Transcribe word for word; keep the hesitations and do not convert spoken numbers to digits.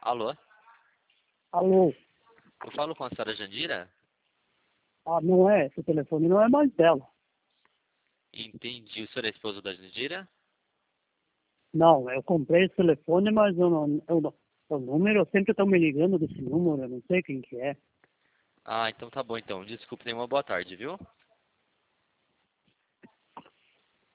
Alô? Alô? Eu falo com a senhora Jandira? Ah, não é, esse telefone não é mais dela. Entendi. O senhor é esposo da Jandira? Não, eu comprei esse telefone, mas eu não, eu não, o número, sempre estão me ligando desse número, eu não sei quem que é. Ah, então tá bom então. Desculpe, tenha uma boa tarde, viu?